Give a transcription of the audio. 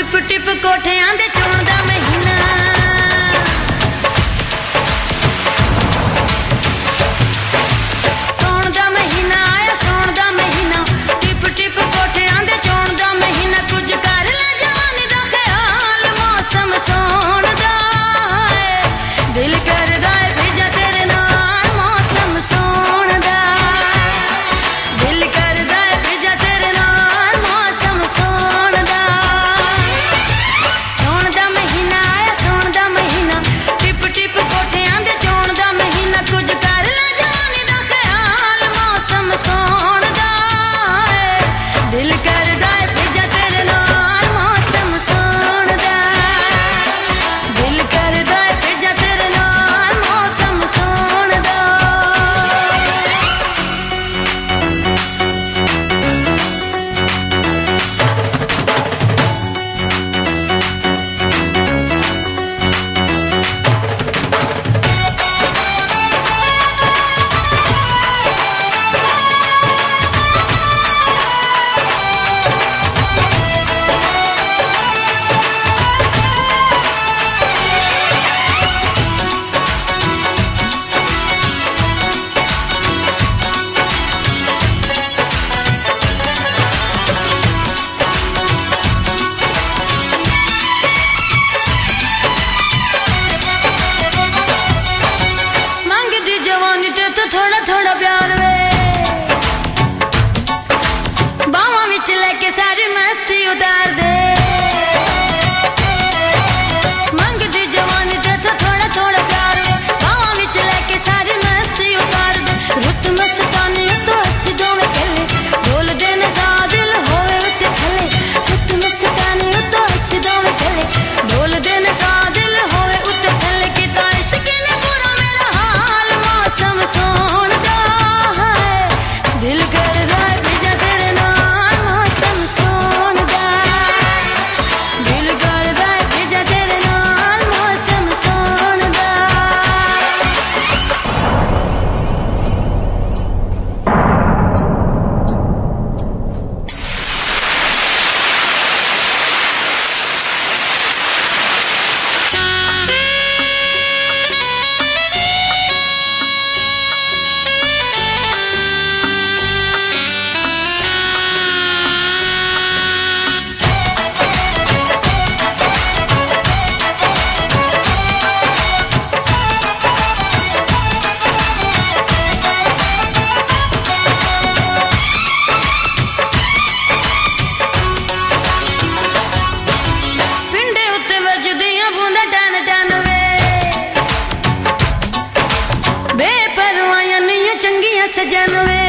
टिप टिप कोठियां दे चोण दा महीना सोण दा महीना आया सोण दा महीना टिप टिप कोठियां दे चोण दा महीना कुछ कर ले जवानी दा ख्याल मौसम सोण दा दिल करदा है भेजा तेरे नाल मौसम सोण दा दिल करदा है भेजा तेरे नाल मौसम सोण दा सोण दा महीना आया सोण दा महीना टिप टिप कोठियां दे चोण दा महीना कुछ कर ले जवानी दा ख्याल मौसम सोण दा दिल करदा है भेजा तेरे नाल मौसम सोण दा दिल करदा है भेजा तेरे नाल मौसम सोण दा मंगदी जवानी ते तो थोड़ा थोड़ा प्यार वे बावां विच लेके सारी मस्ती उतार दे मंगदी जवानी ते तो थोड़ा थोड़ा प्यार वे बावां विच लेके सारी मस्ती उतार दे रुत मस्तानी तो हसी दोवें कले बोल देने सा दिल होवे उत्ते थले रुत मस्तानी तो हसी दोवें कले बोल देने सा दिल होवे उत्ते थले किता इश्क ने पूरा मेरा हाल मौसम सोण दा दिल करदा है भेजा तेरे नाल मौसम सोण दा दिल करदा है भेजा तेरे नाल मौसम सोण दा पिंडे उत्ते वजदियां बूंदां टन टन वे बेपरवाहियां नहीं चंगियां सजन वे